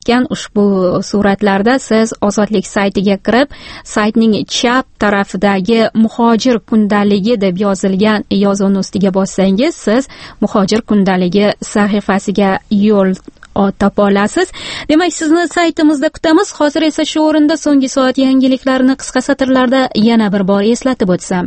joylashgan ushbu suratlarda siz Ozodlik saytiga kirib, saytning chap tarafidagi muhojir kundaligi deb yozilgan yozuvni ustiga bossangiz, siz muhojir kundaligi sahifasiga yo'l topa olasiz. Demak, sizni saytimizda kutamiz. Hozir esa shu o'rinda so'nggi soat yangiliklarini qisqa satrlarda yana bir bor eslatib o'tsam.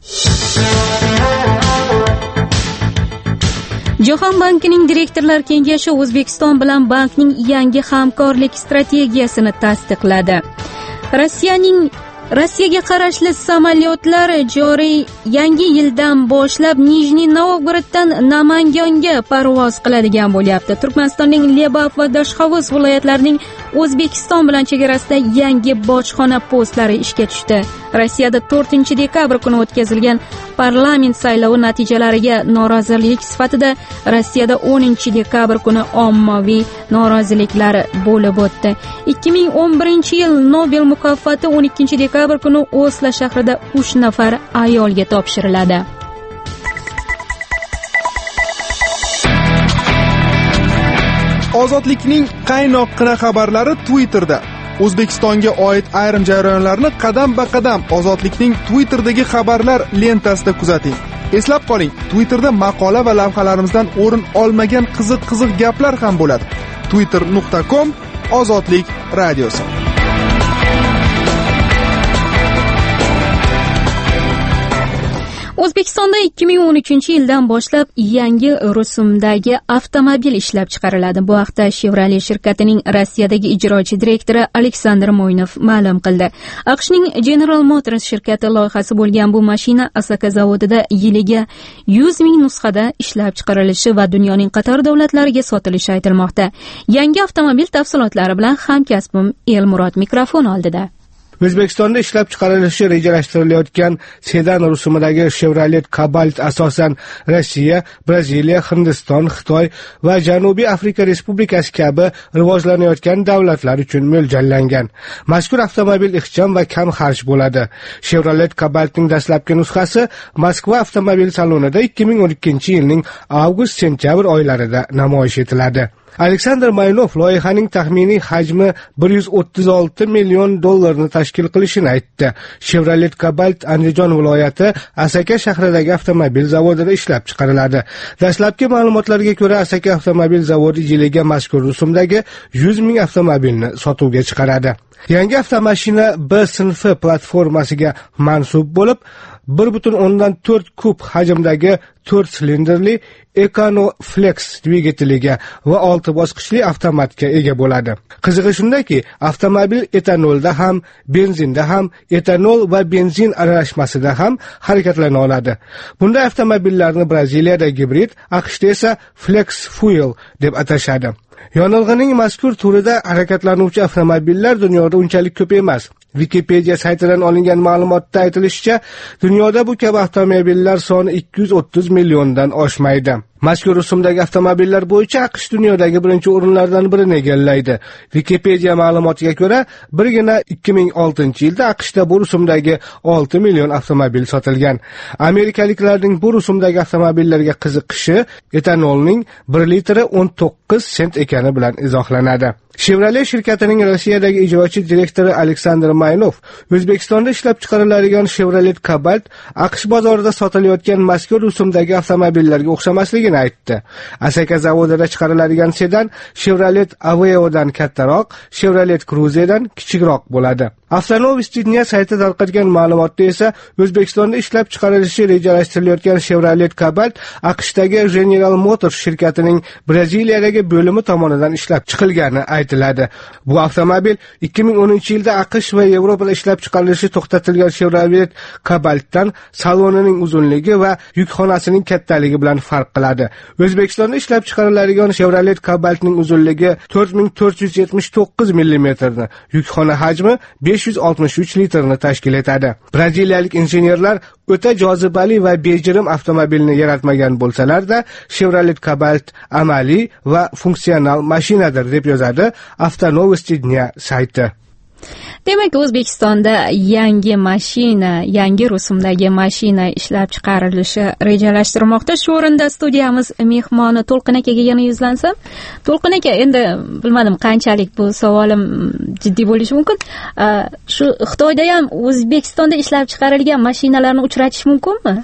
Jahon bankining direktorlar kengashi O'zbekiston bilan bankning yangi hamkorlik strategiyasini tasdiqladi. Rossiyaga qarashli samolyotlar joriy yangi yildan boshlab Nijniy Novgoroddan Namanganga parvoz qiladigan bo'lyapti. Turkmanistonning Lebap va Dashxovuz viloyatlarining O'zbekiston bilan chegarasida yangi bojxona postlari ishga tushdi. Rossiyada 4-dekabr kuni o'tkazilgan parlament saylovi natijalariga norozilik sifatida Rossiyada 10-dekabr kuni ommaviy noroziliklar bo'lib o'tdi. 2011-yil Nobel mukofoti 12-dekabr kuni Oslo shahrida 3 nafar ayolga topshiriladi. Ozodlikning qaynoqqina xabarlari Twitterda. O'zbekistonga oid ayrim jarayonlarni qadam-ba-qadam Ozodlikning Twitterdagi xabarlar lentasida kuzating. Eslab qoling, Twitterda maqola va lavhalarimizdan o'rin olmagan qiziq gaplar ham bo'ladi. twitter.com Ozodlik radiosi. O'zbekistonda 2013-yildan boshlab yangi rusumdagi avtomobil ishlab chiqariladi. Bu haqda Chevrolet shirkatining Rossiyadagi ijrochi direktori Aleksandr Mo'ynov ma'lum qildi. AQShning General Motors shirkati loyihasi bo'lgan bu mashina Asaka zavodida yiliga 100 ming nusxada ishlab chiqarilishi va dunyoning qator davlatlariga sotilishi aytilmoqda. Yangi avtomobil tafsilotlari bilan hamkasbim Elmurod mikrofon oldida. O'zbekistonda ishlab chiqarilishi rejalashtirilayotgan sedan rusumidagi Chevrolet Cobalt asosan Rossiya, Braziliya, Hindiston, Xitoy va Janubiy Afrika Respublikasi kabi rivojlanayotgan davlatlar uchun mo'ljallangan. Mazkur avtomobil ixcham va kam xarj bo'ladi. Chevrolet Cobaltning dastlabki nusxasi Moskva avtomobil salonida 2012-yilning avgust-sentyabr oylarida namoyish etiladi. Aleksandr Mo'ynov loyihaning taxminiy hajmi $136 million tashkil qilishini aytdi. Chevrolet Cobalt Andijon viloyati Asaka shahridagi avtomobil zavodida ishlab chiqariladi. Dastlabki ma'lumotlarga ko'ra, Asaka avtomobil zavodi yiliga mazkur rusumdagi 100 ming avtomobilni sotuvga chiqaradi. Yangi avtomashina B sinfi platformasiga mansub bo'lib, 1.4 kub hajmdagi 4 silindrli EconoFlex dvigateliga va 6 bosqichli avtomatga ega bo'ladi. Qizig'i shundaki, avtomobil etanolda ham, benzinda ham, etanol va benzin aralashmasida ham harakatlana oladi. Bunday avtomobillarni Braziliyada gibrid, AQShda esa Flex Fuel deb atashadi. Yonilg'ining mazkur turida harakatlanuvchi avtomobillar dunyoda unchalik ko'p emas. Wikipedia saytidan olingan ma'lumotda aytilishicha, dunyoda bu kabi avtomobillar soni 230 milliondan oshmaydi. Mazkur rusumdagi avtomobillar bo'yicha AQSh dunyodagi birinchi o'rinlardan birini egallaydi. Wikipedia ma'lumotiga ko'ra, birgina 2006-yilda AQShda bu rusumdagi 6 million avtomobil sotilgan. Amerikaliklarning bu rusumdagi avtomobillarga qiziqishi etanolning 1 litri 19 sent ekani bilan izohlanadi. Chevrolet shirkatining Rossiyadagi ijrochi direktori Aleksandr Mo'ynov O'zbekistonda ishlab chiqariladigan Chevrolet Cobalt AQSh bozorida sotilayotgan mazkur rusumdagi avtomobillarga o'xshamasligini aytdi. Asaka zavodida chiqariladigan sedan Chevrolet Aveo'dan kattaroq, Chevrolet Cruze'dan kichikroq bo'ladi. Avtonovosti Dnya sayti tarqatgan ma'lumotda esa O'zbekistonda ishlab chiqarilishi rejalashtirilayotgan Chevrolet Cobalt AQShdagi General Motors shirkatining Braziliyadagi bo'limi tomonidan ishlab chiqilgani aytiladi. Bu avtomobil 2010-yilda AQSh va Yevropada ishlab chiqarilishi to'xtatilgan Chevrolet Cobaltdan salonining uzunligi va yukxonasining kattaligi bilan farq qiladi. O'zbekistonda ishlab chiqariladigan Chevrolet Cobaltning uzunligi 4479 mm, yukxona hajmi 563 litrni tashkil etadi. Braziliyalik injenerlar o'ta jozibali va bejirim avtomobilni yaratmagan bo'lsalar-da, Chevrolet Cobalt amaliy va funksional mashinadir deb yozadi Avtonovosti Dnya sayti. Demak, O'zbekistonda yangi rusumdagi mashina ishlab chiqarilishi rejalashtirilmoqda. Shu o'rinda studiyamiz mehmoni To'lqin akaga yana yuzlansam. To'lqin aka, endi bilmadim qanchalik bu savolim jiddiy bo'lishi mumkin. Shu Xitoyda ham O'zbekistonda ishlab chiqarilgan mashinalarni uchratish mumkinmi?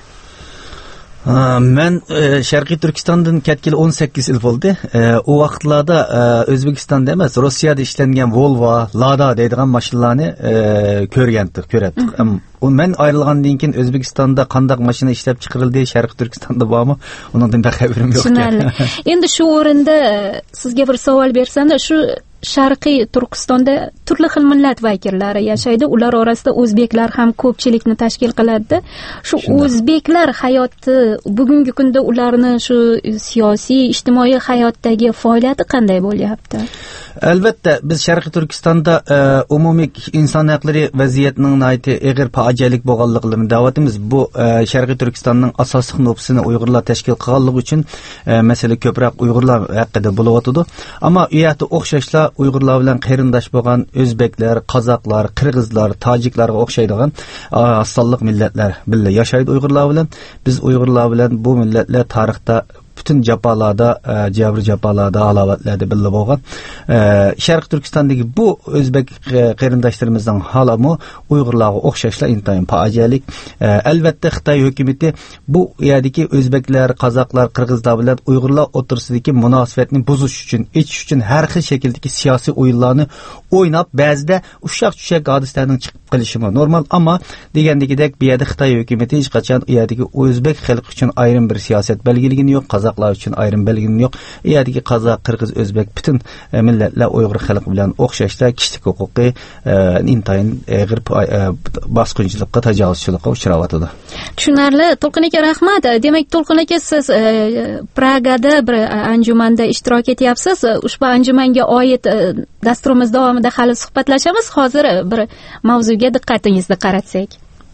Men Sharqiy Turkistondan ketgili 18 yil bo'ldi. U vaqtlarda O'zbekistonda emas, Rossiyada ishlangan Volvo, Lada deydigan mashinalarni ko'rdik. Men ayrilgandan keyin O'zbekistonda qanday mashina ishlab chiqarildi, Sharqiy Turkistonda bormi? Undan xabarim yo'q. Endi shu o'rinda sizga bir savol bersam-da, shu Sharqiy Turkistonda turli xil millat vakillari yashaydi. Ular orasida o'zbeklar ham ko'pchilikni tashkil qiladi. Shu o'zbeklar hayoti bugungi kunda ularni shu siyosiy, ijtimoiy hayotdagi faoliyati qanday bo'lyapti? Albatta, biz Sharqiy Turkistonda umumiy inson haqlari vaziyatining nayati og'ir fojialik bo'lganligini da'vatimiz. Bu Sharqiy Turkistonning asosiy nufusini Uyg'urlar tashkil qilganligi uchun masala ko'proq Uyg'urlar haqida bo'layotdi. Ammo u yerda o'xshashlar Uyg'urlar bilan qarindosh bo'lgan o'zbeklar, qozoqlar, qirg'izlar, tojiklarga o'xshaydigan asonliq millatlar birga yashaydi Uyg'urlar bilan. Biz Uyg'urlar bilan bu millatlar tarixda bütün japalarda, jabr japalarda, halovatlarda birga bo'lgan. Sharq Turkistondagi bu o'zbek qarindoshlarimizning holami Uyg'urlarga o'xshashlar intayin fojialik. Albatta Xitoy hukumatı bu yerdagi o'zbeklar, qozoqlar, qirg'izlar bilan Uyg'urlar o'rtasidagi munosabatni buzish uchun, ichish uchun har xil shakldagi siyosiy o'yinlarni o'ynab, ba'zida ushaq-tushaq hodisalarning chiqib qilishi normal, ammo degandagidek bu yerda Xitoy hukumatı hech qachon u yerdagi o'zbek xalqi uchun ayrim bir siyosat belgilagani yo'q. Qozoqlar uchun ayrim belgilagani yo'q. U yerdagi qozoq, qirg'iz, o'zbek bütün millatlar Uyg'ur xalqi bilan o'xshashlar, kishilik huquqiy intayin og'ir bosqinchilikqa, tajovuzchilikqa uchrayotdi. Tushunarli. To'lqin aka, rahmat. Demak, To'lqin aka, siz Pragada bir anjumanda ishtirok etyapsiz. Ushbu anjumanga oid dasturimiz davomida hali suhbatlashamiz. Hozir bir mavzuga diqqatingizni qaratsak.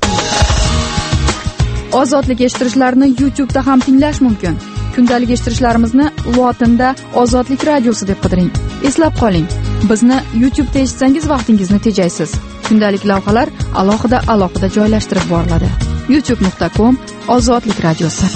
Ozodlik eshittirishlarni YouTube'da ham tinglash mumkin. Kundalik eshittirishlarimizni lotinda Ozodlik radiosi deb qidiring. Eslab qoling, bizni YouTube'da eshitsangiz vaqtingizni tejaysiz. Kundalik lavhalar alohida joylashtirib boriladi. youtube.com/Ozodlik radiosi.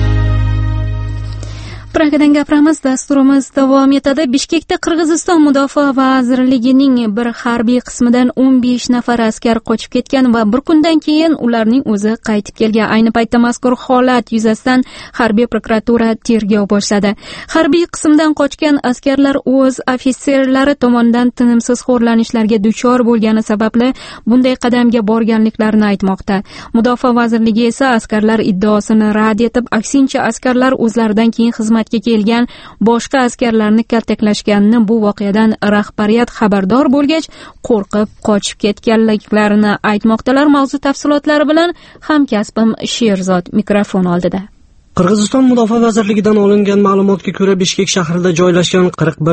Pragadan gapiramiz dasturimiz davom etadi. Bishkekda Qirg'iziston Mudofaa vazirligining bir harbiy qismidan 15 nafar askar qochib ketgan va bir kundan keyin ularning o'zi qaytib kelgan. Ayni paytda mazkur holat yuzasidan harbiy prokuratura tergov boshladi. Harbiy qismdan qochgan askarlar o'z ofitserlari tomonidan tinimsiz xo'rlanishlarga duchor bo'lgani sababli bunday qadamga borganliklarini aytmoqda. Mudofaa vazirligi esa askarlar iddaosini rad etib, aksincha askarlar o'zlaridan keyin xizmatga kelgan boshqa askarlarni kaltaklashganini, bu voqeadan rahbariyat xabardor bo'lgach, qo'rqib qochib ketganliklarini aytmoqdalar. Mavzu tafsilotlari bilan hamkasbim Sherzod mikrofon oldida. Qirg'iziston Mudofaa vazirligidan olingan ma'lumotga ko'ra, Bishkek shahrida joylashgan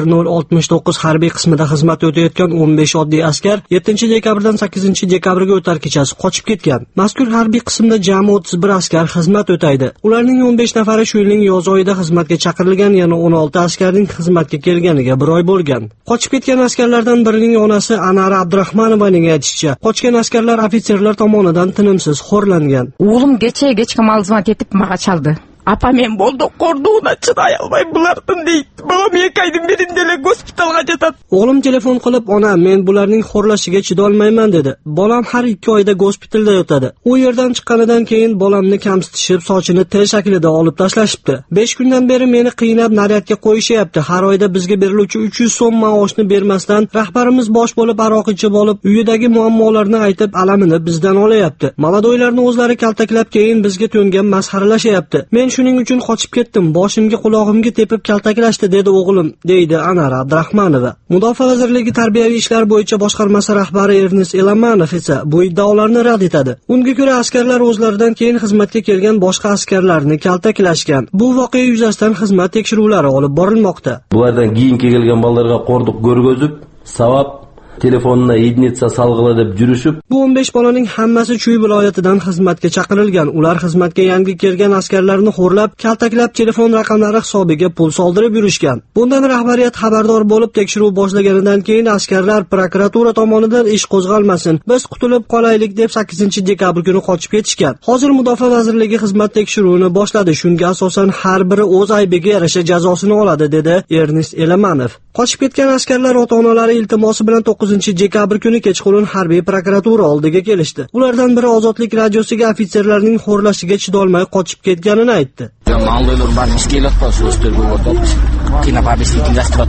41069 harbiy qismida xizmat o'tayotgan 15 oddiy askar 7-dekabrdan 8-dekabrga o'tar kechasi qochib ketgan. Mazkur harbiy qismda jami 31 askar xizmat o'taydi. Ularning 15 nafari shu yilning yoz oyida xizmatga chaqirilgan, yana 16 askarning xizmatga kelganiga 1 oy bo'lgan. Qochib ketgan askarlardan birining onasi Anara Abdurahmonovaning aytishicha, qochgan askarlar ofitserlar tomonidan tinimsiz xo'rlangan. O'g'lim kechga xizmat etib maga chaldi. Apa men bo'ldi qo'rduuna chiday olmay bulardan deydi. Bolam 2 oydan beri gospitalga ketadi. O'g'lim telefon qilib, "Ona, men bularning xo'rlashiga chidolmayman" dedi. Bolam har 2 oyda gospitalda yotadi. U yerdan chiqqanidan keyin bolamni kamsitishib, sochini T shaklida olib tashlashibdi. 5 kundan beri meni qiynab naryadga qo'yishyapti. Har oyda bizga beriluvchi 300 so'm maoshni bermasdan rahbarimiz bosh bo'lib aroq ichib olib, uyidagi muammolarni aytib, alamini bizdan olayapti. Maladoylarni o'zlari kaltaklab, keyin bizga to'ngan masxaralashyapti. Men shuning uchun qochib ketdim. Boshimga, qulog'imga tepib kaltaklashdi, dedi o'g'lim, deydi Anara Abdurahmonova. Mudofaa vazirligi tarbiyaviy ishlar bo'yicha boshqarmasi rahbari Ernest Elamanov esa bu iddaolarni rad etadi. Unga ko'ra, askarlar o'zlaridan keyin xizmatga kelgan boshqa askarlarni kaltaklashgan. Bu voqea yuzasidan xizmat tekshiruvlari olib borilmoqda. Bulardan keyin kelgan bolalarga qo'rdiq ko'rg'izib, savab telefonuna единица salg'ila deb yurishib. Bu 15 bolaning hammasi Chuy viloyatidan xizmatga chaqirilgan. Ular xizmatga yangi kelgan askarlarni xo'rlab, kaltaklab telefon raqamlari hisobiga pul soldirib yurishgan. Bundan rahbariyat xabardor bo'lib tekshiruv boshlaganidan keyin askarlar prokuratura tomonidan ish qo'zg'almasin, biz qutulib qolaylik deb 8-dekabr kuni qochib ketishgan. Hozir Mudofaa vazirligi xizmat tekshiruvini boshladi. Shunga asosan har biri o'z aybiga yarasha jazosini oladi, dedi Ernest Elamanov. Qochib ketgan askarlar ota-onalari iltimosi bilan 9-dekabr kuni kechqurun harbiy prokuratura oldiga kelishdi. Ulardan biri Ozodlik radiosiga ofitserlarning xo'rlashiga chidolmay qochib ketganini aytdi. Ma'lumotlar bor, biz kelayotgan so'zlarga o'rtoq. Kinopabislik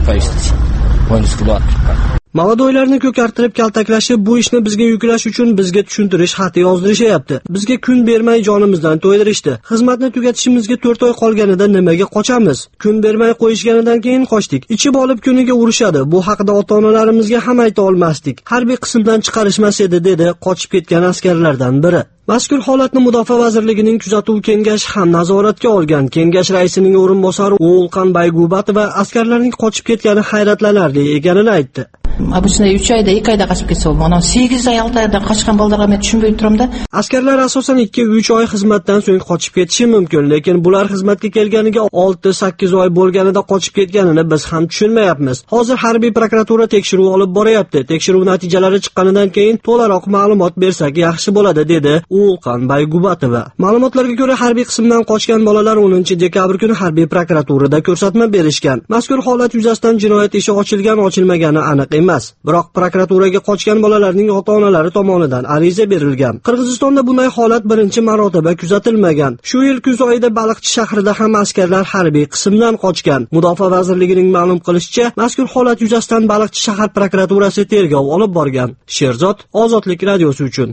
indastryal Maladoylarni ko'kartirib kaltaklashib, bu ishni bizga yuklash uchun bizga tushuntirish xati yozdirishyapti. Bizga kun bermay jonimizdan to'ydirishdi. Xizmatni tugatishimizga 4 oy qolganida nimaga qochamiz? Kun bermay qo'yishganidan keyin qochdik. Ichib olib kuniga urishadi. Bu haqida ota-onalarimizga ham ayta olmasdik. Harbiy qismdan chiqarishmas edi, dedi qochib ketgan askarlardan biri. Mazkur holatni Mudofaa vazirligining kuzatuv kengashi ham nazoratga olgan. Kengash raisining o'rinbosari O'lqan Baygubatova askarlarning qochib ketgani hayratlanarli ekanini aytdi. Обычно 3 oyda 2 oyda qochib ketsa, mana 8 oy 6 oyda qochgan bolalarga men tushunmay turamda. Askarlar asosan 2-3 oy xizmatdan so'ng qochib ketishi mumkin, lekin bular xizmatga kelganiga 6-8 oy bo'lganida qochib ketganini biz ham tushunmayapmiz. Hozir harbiy prokuratura tekshiruv olib boryapti. Tekshiruv natijalari chiqqanidan keyin to'laroq ma'lumot bersak yaxshi bo'ladi, dedi O'lqan Baygubatova. Ma'lumotlarga ko'ra, harbiy qismdan qochgan bolalar 10-dekabr kuni harbiy prokuraturada ko'rsatma berishgan. Mazkur holat yuzasidan jinoyat ishi ochilgan-ochilmagani aniq emas. Biroq prokuraturaga qochgan bolalarning ota-onalari tomonidan ariza berilgan. Qirg'izistonda bunday holat birinchi marotaba kuzatilmagan. Shu yil kuz oyida Baliqchi shahrida ham askarlar harbiy qismdan qochgan. Mudofaa vazirligining ma'lum qilishicha, mazkur holat yuzasidan Baliqchi shahar prokuraturasi tergov olib borgan. Sherzod, Ozodlik radiosi uchun.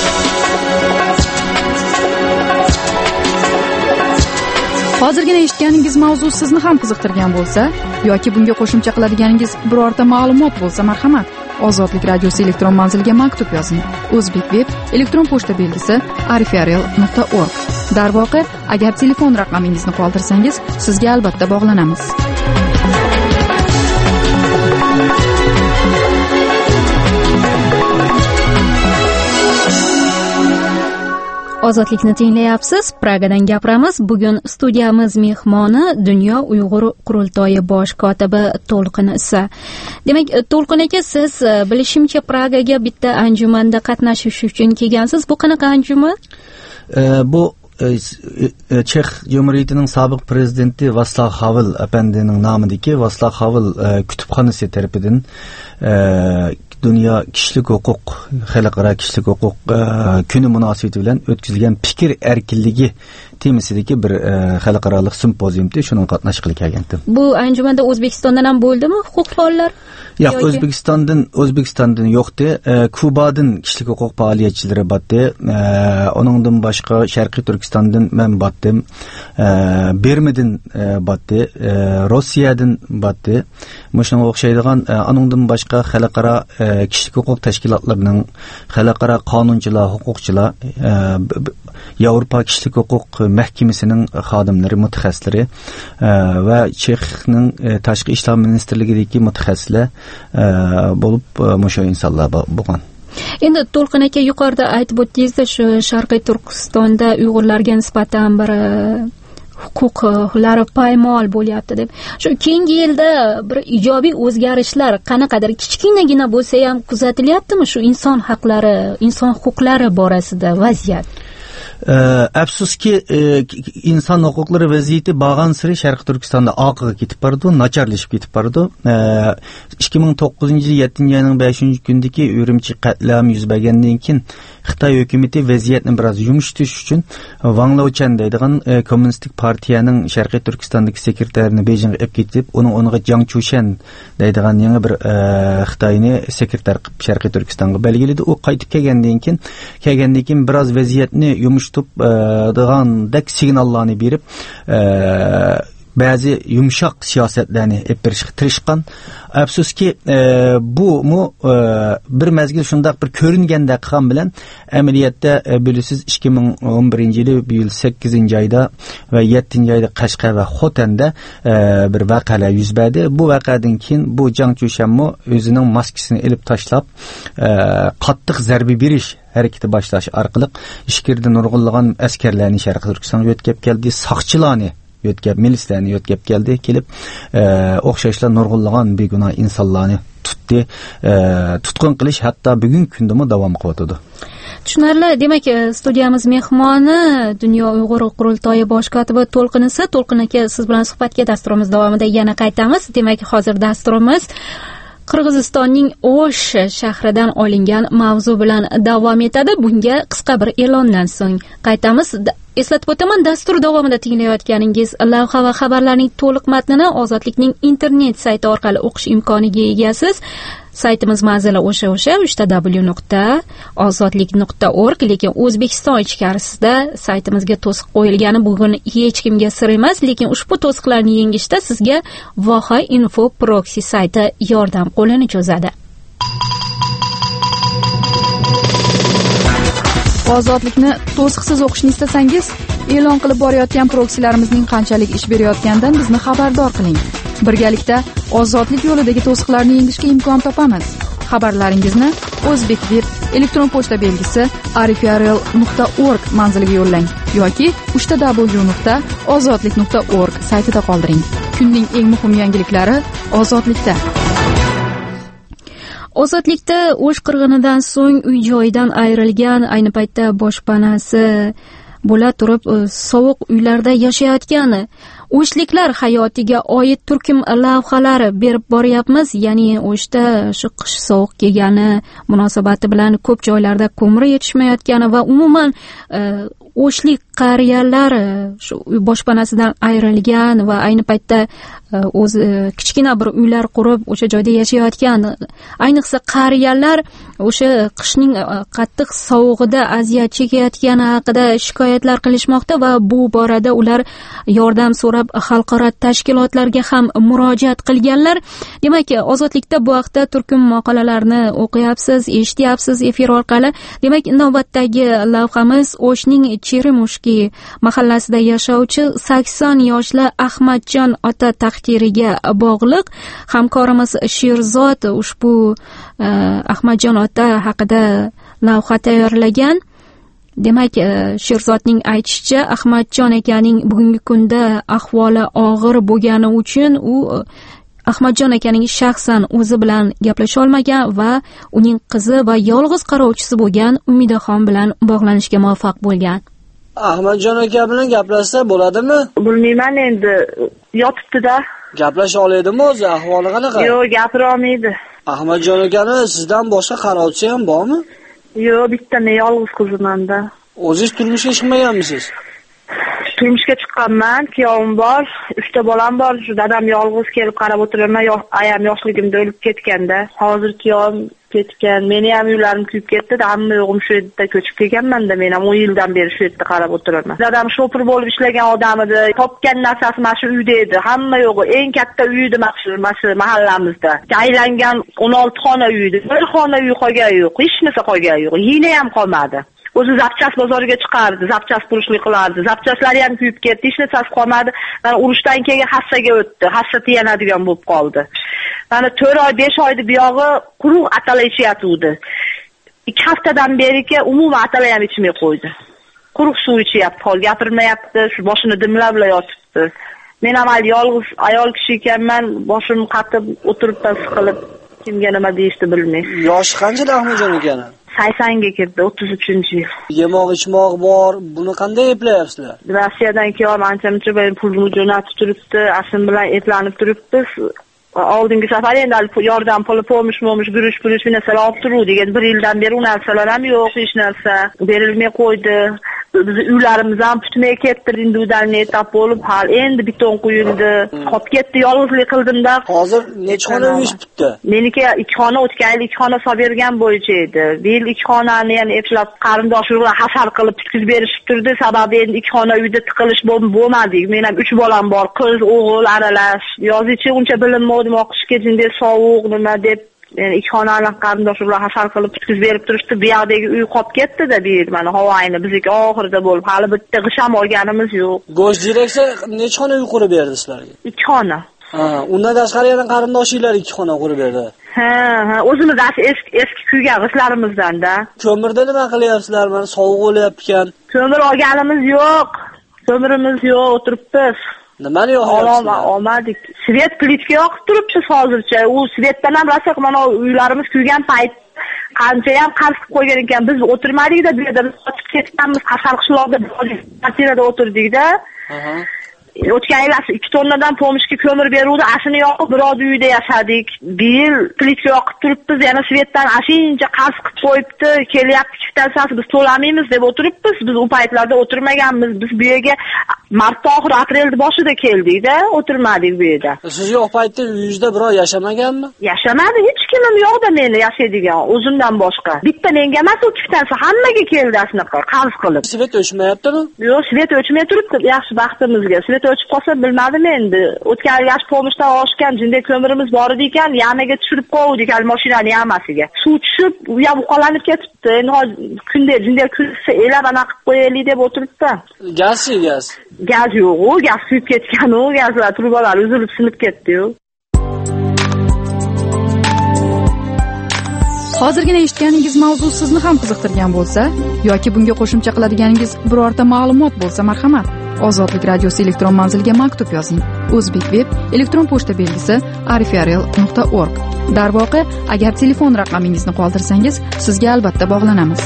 Hozirgina eshitganingiz mavzu sizni ham qiziqtirgan bo'lsa yoki bunga qo'shimcha qiladiganingiz birorta ma'lumot bo'lsa, marhamat, Ozodlik radiosi elektron manziliga maktub yozing. O'zbek web elektron pochta belgisi arifrl.org. Darvoqe, agar telefon raqamingizni qoldirsangiz, sizga albatta bog'lanamiz. Ozodlikni tinglayapsiz. Pragadan gapiramiz. Bugun studiyamiz mehmoni Dunyo Uyg'ur qurultoyi bosh kotibi To'lqin Isa. Demak, To'lqin aka, siz bilishimcha Pragaga bitta anjumanda qatnashish uchun kelgansiz. Bu qanaqa anjuman? Bu Chex Cumhuriyetining sobiq prezidenti Václav Havel apandining nomidagi Václav Havel kutubxonasi tarafidan Dünya Kişilik Hukuk, Xalqaro Kişilik Hukuk kuni munosabati bilan o'tkazilgan fikr erkinligi temasidagi bir xalqaro simpoziumda shunga qatnashib kelgandim. Bu anjumanda O'zbekistondan ham bo'ldimi huquq faollari? Yo'q, O'zbekistondan yo'qdi. Kubadan kishilik huquq faoliyatchilari batdi. Oningdan boshqa Sharqiy Turkistondan men batdim. Bermadan batdi. Rossiyadan batdi. Shunga o'xshaydigan oningdan boshqa xalqaro kishilik huquq tashkilotlarining, xalqaro qonunchilar, huquqchilar, Yevropa kishilik huquq mahkamasining xodimlari, mutaxassislari va Chexning tashqi ishlar ministrligidagi mutaxassislar bo'lib o'sha insonlar bo'lgan. Endi To'lqin aka, yuqorida aytib o'tdingizda, shu Sharqiy Turkistonda Uyg'urlarga nisbatan bir huquqlari poymol bo'lyapti deb. Shu keyingi yilda bir ijobiy o'zgarishlar qanaqadir kichkinagina bo'lsa ham kuzatilyaptimi shu inson haqlari, inson huquqlari borasida vaziyat? Afsuski inson huquqlari vaziyati bag'an siri Sharqiy Turkistonda oqiga ketib bordi, nacharlashib ketib bordi. 2009-7-oyning 5-kundagi Urumchi qatlam yuz bergandan keyin Xitoy hukumatı vaziyatni biroz yumshatish uchun Wang Laochan deydigan kommunistik partiyaning Sharqiy Turkistondagi sekretarni Beijingga olib ketib, uning Jiang Chushan deydigan yangi bir Xitoyni sekretar qilib Sharqiy Turkistonga belgiladi. U qaytib kelgandan keyin biroz vaziyatni yumshatib degandek signallarni berib ba'zi yumshoq siyosatlarni olib berishga tirishgan. Afsuski, bu bir mazgil shundoq bir ko'ringanda qilgan bilan amaliyotda bilasiz 2011-yili bu yil 8-oyda va 7-oyda Qashqar va Xotanda bir voqealar yuz berdi. Bu voqeadan keyin bu Jang Chushanmo o'zining maskasini olib tashlab qattiq zarba berish harakati boshlash orqali ishkirda nurg'unlagan askarlarni Sharqiy Turkistonga o'tkazib keldi, soqchilarni milislarni yo'tkab kelib o'xshashlar nurg'unlagan begunoh insonlarni tutqun qilish hatto bugungi kunda davom qilyotdi. Tushunarli. Demak, studiyamiz mehmoni Dunyo Uyg'ur qurultoyi bosh kotibi To'lqin aka, siz bilan suhbatga dasturimiz davomida yana qaytamiz. Demak, hozir dasturimiz Qirg'izistonning O'sh shahridan olingan mavzu bilan davom etadi. Bunga qisqa bir e'londan so'ng qaytamiz. Eslatib o'taman, dastur davomida tinglayotganingiz lavha va xabarlarning to'liq matnini Ozodlikning internet sayti orqali o'qish imkoniga egasiz. Saytimiz manzili o'sha www.ozodlik.org, lekin O'zbekiston ichkarisida saytimizga to'siq qo'yilgani bugun hech kimga sir emas, lekin ushbu to'siqlarni yengishda sizga Voha Info Proxy sayti yordam qo'lini cho'zadi. Ozodlikni to'siqsiz o'qishni istasangiz, e'lon qilib borayotgan proksilarimizning qanchalik ish berayotganidan bizni xabardor qiling. Birgalikda ozodlik yo'lidagi to'siqlarni yengishga imkon topamiz. Xabarlaringizni O'zbekdeb elektron pochta belgisi arifurl.org manziliga yo'llang yoki www.ozodlik.org saytida qoldiring. Kunning eng muhim yangiliklari Ozodlikda. Ozodlikda O'sh qirg'inidan so'ng uy joyidan ayrilgan, ayni paytda boshpanasi bo'la turib sovuq uylarda yashayotgan o'shliklar hayotiga oid turkum lavhalari berib boryapmiz. Ya'ni O'shda shu qish sovuq kelgani munosabati bilan ko'p joylarda ko'mir yetishmayotgani va umuman o'shlik qariyalar shu boshpanasidan ayrilgan va ayni paytda o'zi kichkina bir uylar qurib o'sha joyda yashayotgan, ayniqsa qariyalar o'sha qishning qattiq sovug'ida aziyat chekayotgani haqida shikoyatlar qilishmoqda va bu borada ular yordam so'rab xalqaro tashkilotlarga ham murojaat qilganlar. Demak, Ozodlikda bu haqda turkum maqolalarni o'qiyapsiz, eshityapsiz efir orqali. Demak, navbatdagi lavhamiz O'shning Cherimushki mahallasida yashovchi 80 yoshli Ahmadjon ota taqdiriga bog'liq. Hamkorimiz Sherzod ushbu Ahmadjon ota haqida lavha tayyorlagan. Demak, Sherzodning aytishicha, Ahmadjon akaning bugungi kunda ahvoli og'ir bo'lgani uchun u Ahmadjon akaning shaxsan o'zi bilan gaplasha olmagan va uning qizi va yolg'iz qarovchisi bo'lgan Umidaxon bilan bog'lanishga muvaffaq bo'lgan. Ahmadjon aka bilan gaplashsa bo'ladimi? Bilmayman, endi yotibdi-da. Gaplasha oladimi o'zi? Ahvoli qanaqa? Yo'q, gapira olmaydi. Ahmadjon akani sizdan boshqa qarovchi ham bormi? Yo'q, bitta men yolg'iz qizman-da. O'zingiz turmushga chiqmaganmisiz? Turmushga chiqqanman, kuyovim bor, 3 ta bolam bor. Shu dadam yolg'iz kelib qarab o'tiraman. Ayam yoshligimda o'lib ketganda. Hozir kuyovim ketgan. Meni ham uylarim kuyib ketdi. Hamma yo'g'im shu yerda ko'chib kelganman-da. Men ham 10 yildan beri shu yerda qarab o'tiraman. Dadam shofir bo'lib ishlagan odam edi. Topgan narsasi mana shu uyda edi. Hamma yo'g'i eng katta uy edi mana shu mahallamizda. Aylangan 16 xona uy edi. Bir xona uy qolgani yo'q. Hech narsa qolgani yo'q. Yina ham qolmadi. O'zi zapchas bozoriga chiqardi, zapchas purushlik qilardi. Zapchaslari ham kuyib ketdi, hech narsasi qolmadi. Mana urushdan keyin hassaga o'tdi. Hassa tiyanadigan bo'lib qoldi. Mana 4 oy, 5 oyda buyog'i quruq atalar ichyapti. 2 haftadan beri umuman atalar ham ichmay qo'ydi. Quruq suv ichyapti, hol gapirmayapti, shu boshini dimlab yotibdi. Men ham yolg'iz ayol kishi ekanman, boshim qatib o'tiribman siqilib, kimga nima deyishni bilmay. Yoshi qanchada Ahmadjon akani? 80 ga kirdi, 33-yil. Yemoq ichmoq bor, buni qanday eplayapsizlar? Rossiyadan keyin ancha-muncha pulni jo'natib turibdi, asim bilan eplanib turibmiz. Oldingi safar endi yordam puli bo'lmish, guruch bir narsalar olib turuvdik. Endi 1 yildan beri u narsalar ham yo'q, hech narsa berilmay qo'ydi. Biz uylarimiz ham putmay ketdi, individualniy etap bo'lib, hal endi beton quyildi. Qolib ketdi, yolg'izlik qildimda. Hozir necha xona uy bitdi? Meniki 2 xona, o'tgan yil 2 xona solib bergan bo'yicha edi. Bu yil 2 xonani yana eplab qarindoshlar hasar qilib tutkizib berishib turdi. Sababi endi 2 xona uyda tiqilish bo'lmadi. Men ham 3 bolam bor, qiz, o'g'il aralash. Yozichi uncha bilinmadim, o'qishga jinday sovuq nima deb yani 2 xonali qarindoshlar hasar qilib tutkizib berib turishdi. Bu yoqdagi uy qolib ketdi-da, bu yer mana Havayni bizniki oxirida bo'lib, hali bitta g'isham olganimiz yo'q. Go'sht direksiya necha xona uy qurib berdi sizlarga? 2 xona. Ha, undan tashqari yana qarindoshinglar 2 xona qurib berdi. Ha, o'zimiz eski kuygan g'ishlarimizdan-da. Ko'mirda nima qilyapsizlar? Mana sovuq bo'lyapti-kan. Ko'mir olganimiz yo'q. Ko'mirimiz yo'q, o'tiribmiz. Nimani yoqyapsizlar? Olmadik. Svet plitka yoqib turibmiz hozircha. U svetdan ham rosa mana uylarimiz kuygan payt qancha ham qarz qilib qo'ygan ekan. Biz o'tirmadik-da, bu yerda biz qochib ketganmiz, Qashqar qishloqda kvartirada o'tirdik-da. O'tgan yil 2 tonnadan pomishga ko'mir beruvdi, ashini yoqib biror uyda yashadik. Bir yil plitka yoqib turibmiz, yana svetdan ashincha qarz qilib qo'yibdi, kelyapti kvitantsiyasi biz to'lamaymiz deb o'tiribmiz. Biz u paytlarda o'tirmaganmiz. Biz bu yerga mart oxiri, aprel boshida keldik-da, o'tirmadik bu yerda. Siz yo'q paytda uyingizda birov yashamaganmi? Yashamadi, hech kimim yo'q-da meni yashaydigan, o'zimdan boshqa. Bitta menga emas, u kvitansiya hammaga keldi asnaqa qarz qilib. Svet o'chmayaptimi? Yo'q, svet o'chmay turibdi, yaxshi baxtimizga. Svet o'chib qolsa bilmadim endi. O'tgan yash pomishdan oshgan jinday ko'mirimiz bor edi ekan, yamaga tushirib qo'ydik al mashinani yamasiga. Suv tushib, u ham uqalanib ketibdi. Endi kunda jinday kunsa elab ana qilib qo'yaylik deb o'tiribdi. Gazchi gaz. Gaz yo'q-ku, gaz kuyib ketgan-ku, gazlar trubalar uzilib sinib ketdi-yu. Hozirgina eshitganingiz mavzu sizni ham qiziqtirgan bo'lsa yoki bunga qo'shimcha qiladiganingiz birorta ma'lumot bo'lsa, marhamat, Ozodlik radiosi elektron manziliga maktub yozing. O'zbekveb elektron pochta belgisi arifrl.org. Darvoqe, agar telefon raqamingizni qoldirsangiz, sizga albatta bog'lanamiz.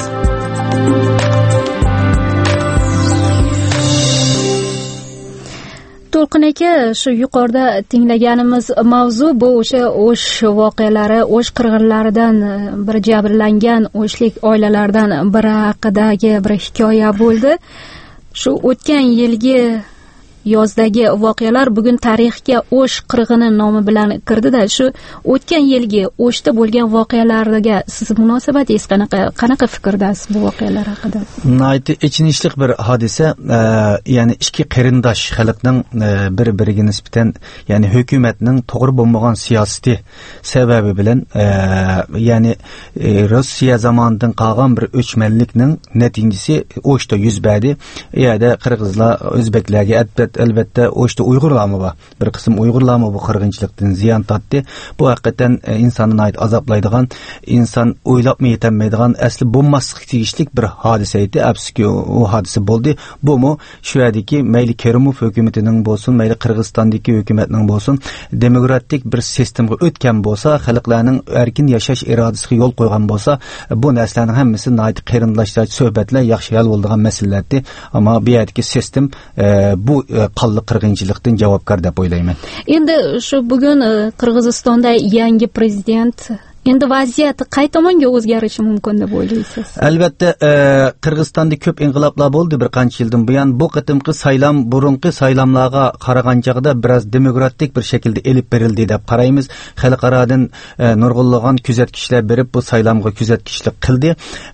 To'lqin aka, shu yuqorida tinglaganimiz mavzu bu o'sha o'sh voqealari, o'sh qirg'inlaridan bir jabrlangan o'shlik oilalardan biri haqidagi bir hikoya bo'ldi. Shu o'tgan yilgi yozdagi voqealar bugun tarixga o'sh qirg'ini nomi bilan kirdida, shu o'tgan yilgi o'shda bo'lgan voqealarga siz munosabatingiz qanaqa fikrdasiz bu voqealar haqida? Nayt ichinishlik bir hodisa, ya'ni ikki qarindosh xalqning bir-biriga nisbatan, ya'ni hukumatning to'g'ri bo'lmagan siyosati sababi bilan, ya'ni Rossiya zamonidan qolgan bir o'chmanlikning natijasi o'shda yuz berdi. Yerda qirg'izlar o'zbeklarga albatta o'shda Uyg'urlarmi bor. Bir qism Uyg'urlarmi bu qirg'inchilikdan ziyon tortdi. Bu haqiqatan insonni azoblaydigan, inson o'ylab yetolmaydigan, asli bo'lmaslik tegishlik bir hodisa edi. Afsuski u hodisa bo'ldi. Bu mu shu yerdagi mayli Kerimov hukumatining bo'lsin, mayli Qirg'izistondagi hukumatning bo'lsin, demokratik bir sistemga o'tgan bo'lsa, xalqlarning erkin yashash irodasiga yo'l qo'ygan bo'lsa, bu narsalarning hammasi qarindoshlar suhbatlar yaxshi hal bo'ladigan masalalardi. Ammo bu yerdagi sistem bu qonli qirg'inchilikdan javobgar deb o'ylayman. Endi shu bugun Qirg'izistonda yangi prezident, endi vaziyat qay tomonga o'zgarishi mumkin deb o'ylaysiz? Albatta, Qirg'izistonda ko'p inqiloblar bo'ldi bir qancha yildan buyon. Bu qitimqi saylam burunqi saylamlarga qaraganchaqda biroz demokratik bir shaklda elib berildi deb qaraymiz. Xalqarodan nurg'unlagan kuzatkichlar berib bu saylamga kuzatkichlik qildi.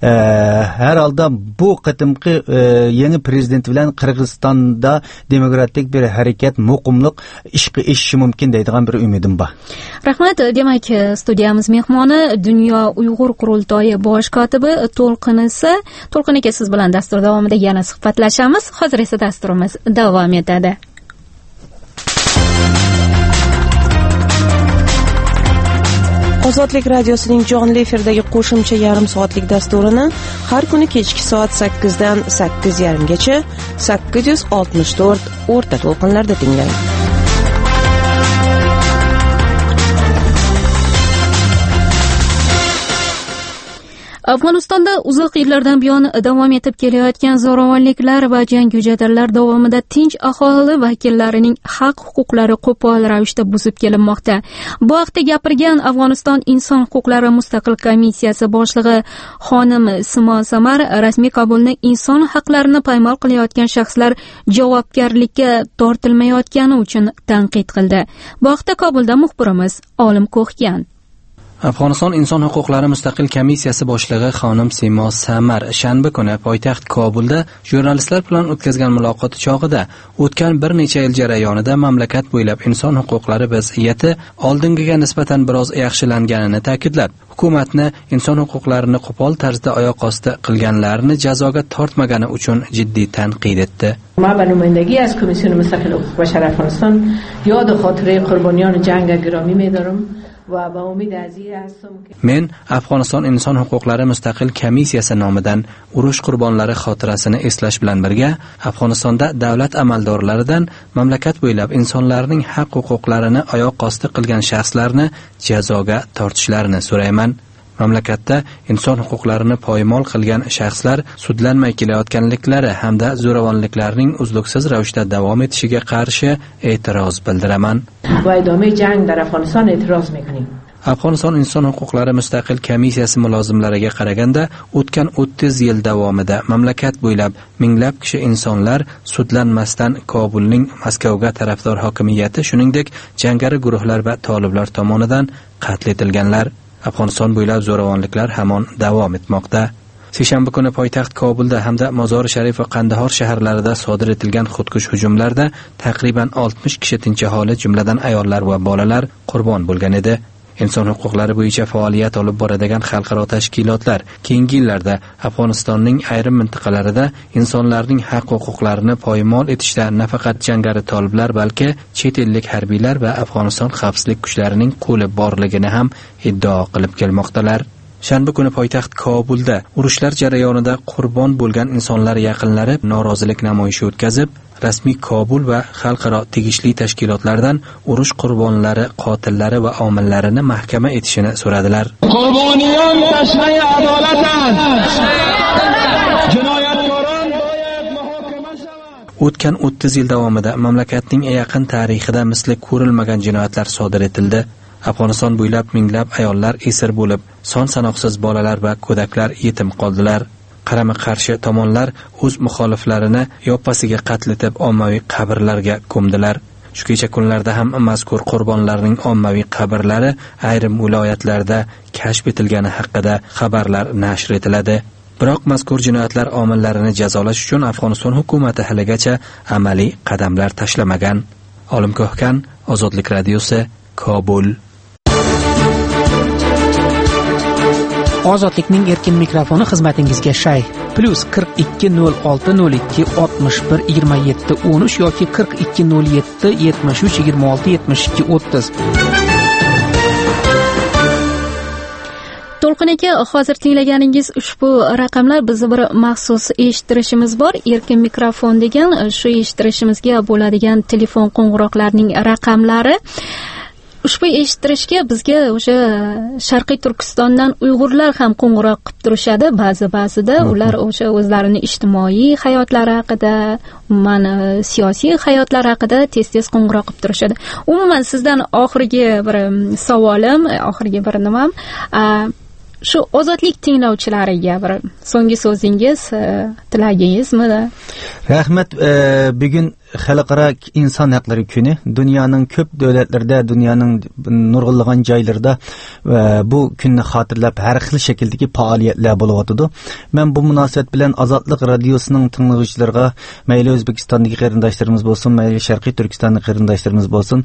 Har holda bu qitimqi yangi prezident bilan Qirg'izistonda demokratik bir harakat, muqimlik ishga eshishi mumkin deydigan bir umidim bor. Rahmat. Demak, studiyamiz mehmoni Dunyo Uyg'ur qurultoyi bosh kotibi To'lqin aka, siz bilan dastur davomida yana suhbatlashamiz. Hozir esa dasturimiz davom etadi. Ozodlik radiosining jonli efirdagi qo'shimcha yarim soatlik dasturini har kuni kechki soat 8 dan 8:30 gacha 864 o'rta to'lqinlarda tinglang. Afg'onistonda uzoq yillardan buyon davom etib kelayotgan zo'ravonliklar va jangu jadallar davomida tinch aholi vakillarining haq-huquqlari qo'pol ravishda buzib kelinmoqda. Bu haqda gapirgan Afg'oniston inson huquqlari mustaqil komissiyasi boshlig'i xonim Simo Samar rasmiy Kobulni inson haqlarini poymol qilayotgan shaxslar javobgarlikka tortilmayotgani uchun tanqid qildi. Bu haqda Kobulda muxbirimiz Olim Ko'hgan. Afg'oniston inson huquqlari mustaqil komissiyasi boshlig'i xonim Simo Samar shanba kuni poytaxt Kobulda jurnalistlar bilan o'tkazgan muloqoti chog'ida o'tgan bir necha yil jarayonida mamlakat bo'ylab inson huquqlari vaziyati oldingiga nisbatan biroz yaxshilanganini ta'kidlab, hukumatni inson huquqlarini qo'pol tarzda oyoq osti qilganlarni jazoga tortmagani uchun jiddiy tanqid etdi. ما به نمایندگی از کمیسیون مستقل حقوق بشر افغانستان یاد و خاطره قربانیان جنگ گرامی می‌دارم. Men Afg'oniston inson huquqlari mustaqil komissiyasi nomidan urush qurbonlari xotirasini eslash bilan birga Afg'onistonda davlat amaldorlaridan mamlakat bo'ylab insonlarning haq-huquqlarini oyoq osti qilgan shaxslarni jazoga tortishlarini so'rayman. Mamlakatda inson huquqlarini poymol qilgan shaxslar sudlanmay kelayotganliklari hamda zo'ravonliklarning uzluksiz ravishda davom etishiga qarshi e'tiroz bildiraman. Va idome jang dar Afg'oniston e'tiroz miqning. Afg'oniston inson huquqlari mustaqil komissiyasi mulozimlariga qaraganda, o'tgan 30 yil davomida mamlakat bo'ylab minglab kishi insonlar sudlanmasdan Kobulning Moskvaga tarafdor hokimiyati, shuningdek jangari guruhlar va toliblar tomonidan qatl etilganlar. Afg'oniston bo'ylab zo'ravonliklar hamon davom etmoqda. Seshanba kuni poytaxt Kobulda hamda Mozori Sharif va Qandahor shaharlarida sodir etilgan xudkush hujumlarda taqriban 60 kishi tinch aholi, jumladan ayollar va bolalar qurbon bo'lgan edi. Inson huquqlari bo'yicha faoliyat olib boradigan xalqaro tashkilotlar keyingi yillarda Afg'onistonning ayrim mintaqalarida insonlarning haq-huquqlarini poymol etishda nafaqat jangari toliblar, balki chet ellik harbiylar va Afg'oniston xavfsizlik kuchlarining qo'li borligini ham iddao qilib kelmoqdalar. Shanba kuni poytaxt Kobulda urushlar jarayonida qurbon bo'lgan insonlar yaqinlari norozilik namoyishi o'tkazib, rasmiy Kobul va xalqaro tegishli tashkilotlardan urush qurbonlari, qotillari va omillarini mahkama etishini so'radilar. Qurboniyon tashnai adolatan. Jinoyatkoron boyad muhokama shavad. O'tgan 30 yil davomida mamlakatning yaqin tarixida misli ko'rilmagan jinoyatlar sodir etildi. Afg'oniston bo'ylab minglab ayollar esir bo'lib, son sanoqsiz bolalar va go'daklar yetim qoldilar. Qarama-qarshi tomonlar o'z muxoliflarini yoppasiga qatl etib, ommaviy qabrlarga ko'mdilar. Shu kecha kunlarda ham mazkur qurbonlarning ommaviy qabrlari ayrim viloyatlarda kashf etilgani haqida xabarlar nashr etiladi. Biroq mazkur jinoyatlar omillarini jazolash uchun Afg'oniston hukumatı haligacha amaliy qadamlar tashlamagan. Olim Ko'hgan, Ozodlik radiosi, Kobul. Ozodlikning erkin mikrofoni xizmatingizga shay. +420262612713 yoki 420773267230. To'lqin aka, hozir tinglaganingiz ushbu raqamlar bizni bir maxsus eshittirishimiz bor. Erkin mikrofon degan shu eshittirishimizga bo'ladigan telefon qo'ng'iroqlarining raqamlari. Ushbu eshittirishga bizga o'sha Sharqiy Turkistondan Uyg'urlar ham qo'ng'iroq qilib turishadi. Ba'zida ular o'sha o'zlarining ijtimoiy hayotlari haqida, umuman siyosiy hayotlari haqida tez-tez qo'ng'iroq qilib turishadi. Umuman sizdan oxirgi bir savolim, oxirgi bir nimam, shu ozodlik tinglovchilariga bir so'nggi so'zingiz, tilagingizmi? Rahmat, bugun xalqaro inson haqlari kuni dunyoning ko'p davlatlarida, dunyoning nurg'unlagan joylarida bu kunni xotirlab har xil shakldagi faoliyatlar bo'lib o'tadi. Men bu munosabat bilan Ozodlik radiosining tinglovchilariga, mayli O'zbekistondagi qarindoshlarimiz bo'lsin, mayli Sharqiy Turkistondagi qarindoshlarimiz bo'lsin,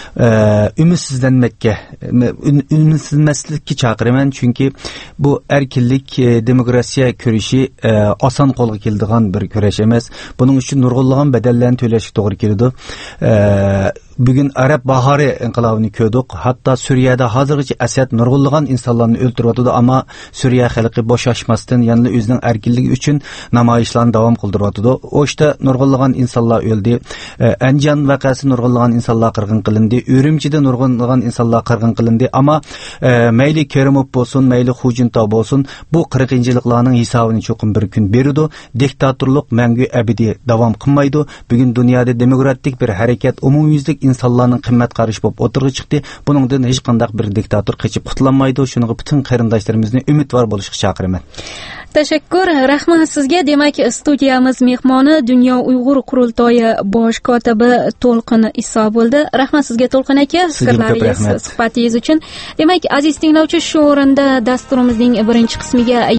ümidsizmaslikka chaqiraman, chunki bu erkinlik, demokrasiya kurashi oson qo'lga keladigan bir kurash emas. Buning uchun nurg'unlagan badallarni to'lash to'g'ri keladi. bugun arab bahori inqilobini ko'rdik. Hatto Suriyada hozirgacha Asad nurg'unlagan insonlarni o'ldiryapti, ammo Suriya xalqi bo'shashmasdan yana o'zining erkinligi uchun namoyishlarni davom qildiryapti. O'shda nurg'unlagan insonlar o'ldi. Anjan vaqasi nurg'unlagan insonlar qirg'in qilindi. Urumchida nurg'unlagan insonlar qirg'in qilindi. Ammo mayli Kerimov bo'lsin, mayli Xujintow bo'lsin, bu qirg'inchiliklarning hisobini cho'qim bir kun beradi. Diktatorlik mangu abadiy davom qilmaydi. Bugun dunyoda demokratik bir harakat umumyuzlik insonlarning qimmat qarashi bo'lib o'tirg'i chiqdi. Buningdan hech qanday bir diktator qochib qutulolmaydi. Shuning butun qarindoshlarimizni umidvor bo'lishga chaqiraman. Tashakkur, rahmat sizga. Demak, studiyamiz mehmoni Dunyo Uyg'ur qurultoyi bosh kotibi To'lqin Iso bo'ldi. Rahmat sizga To'lqin aka, fikrlaringiz, suhbatingiz uchun. Demak, aziz tinglovchi, shu o'rinda dasturimizning birinchi qismiga